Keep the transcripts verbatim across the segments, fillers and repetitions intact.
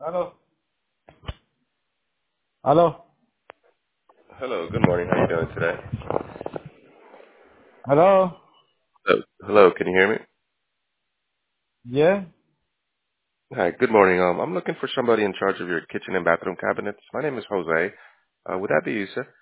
Aló. Aló. Hello, good morning. How you doing today? Aló. Uh, hello, can you hear me? Yeah. Hi, good morning. Um, I'm looking for somebody in charge of your kitchen and bathroom cabinets. My name is Jose. Uh, would that be you, sir?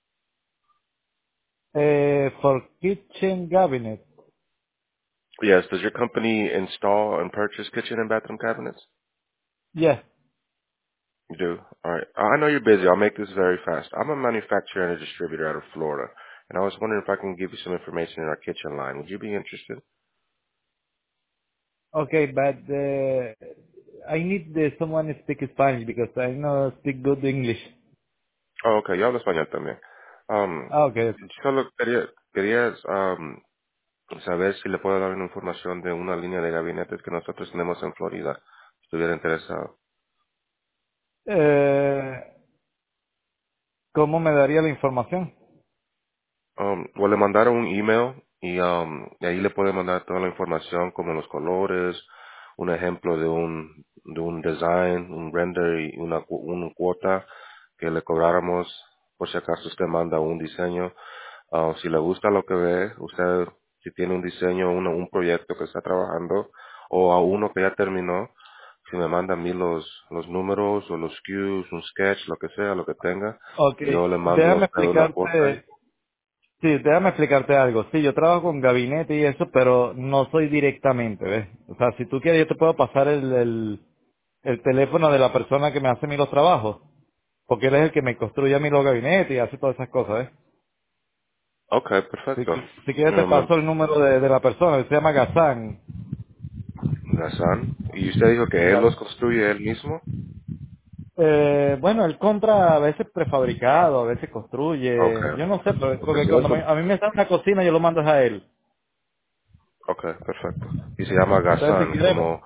Eh, for kitchen cabinet. Yes. Does your company install and purchase kitchen and bathroom cabinets? Yeah. You do. All right. Uh, I know you're busy. I'll make this very fast. I'm a manufacturer and a distributor out of Florida, and I was wondering if I can give you some information in our kitchen line. Would you be interested? Okay, but uh, I need uh, someone to speak Spanish because I know speak good English. Oh, okay. Yo hablo español también. Um, Ah, okay. solo quería, querías um, saber si le puedo dar una información de una línea de gabinetes que nosotros tenemos en Florida, si estuviera interesado. Eh, ¿Cómo me daría la información? Um, o le mandaron un email y, um, y ahí le puede mandar toda la información como los colores, un ejemplo de un, de un design, un render y una, cu- una cuota que le cobráramos por si acaso usted manda un diseño. Ah, si le gusta lo que ve, usted si tiene un diseño, uno, un proyecto que está trabajando o a uno que ya terminó, si me manda a mí los, los números o los S K Us, un sketch, lo que sea, lo que tenga, yo Okay, le mando a déjame usted una cuota. explicarte, sí, déjame explicarte algo. Sí, yo trabajo con gabinete y eso, pero no soy directamente, ¿ves? O sea, si tú quieres yo te puedo pasar el, el, el teléfono de la persona que me hace a mí los trabajos. Porque él es el que me construye a mí los gabinetes y hace todas esas cosas, ¿eh? Ok, Si, perfecto. qui- si quieres te Me man- paso el número de, de la persona, él se llama Gazán. Gazán. ¿Y usted dijo que él Ga- los construye él mismo? Eh, bueno, él compra a veces prefabricado, a veces Ok. construye, yo no sé, pero- Porque porque si cuando eso... me- a mí me sale una cocina yo lo mando a él. Ok, perfecto. Y se llama Entonces si Gazán, quieres, como...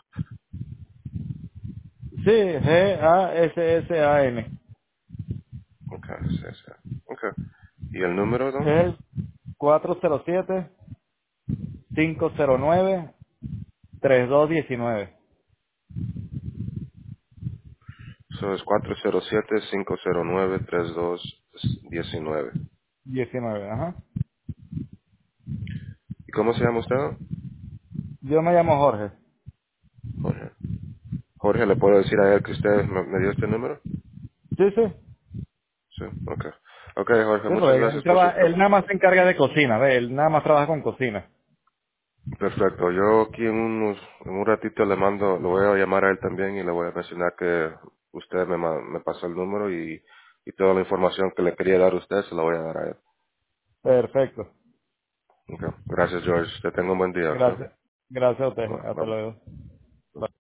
sí, G A S S A N. Ok, sí, sí. Ok. ¿Y el número, Es no? el cuatro cero siete, cinco cero nueve, tres dos uno nueve. Eso es cuatro cero siete, cinco cero nueve, tres dos uno nueve. diecinueve, ajá. ¿Y cómo se llama usted? Yo me llamo Jorge. Jorge. Jorge, ¿le puedo decir a él que usted me, me dio este número? Sí, sí. Sí, ok. Ok, Jorge, Sí, muchas porque él, gracias por su traba- él tiempo. nada más se encarga de cocina, ¿ve? Él nada más trabaja con cocina. Perfecto. Yo aquí en, unos, en un ratito le mando, lo voy a llamar a él también y le voy a mencionar que usted me, ma- me pasó el número y, y toda la información que le quería dar a usted se la voy a dar a él. Perfecto. Ok. Gracias, George. Te tengo un buen día, ¿ok? Gracias. Gracias a usted. Bueno, Hasta vamos. luego.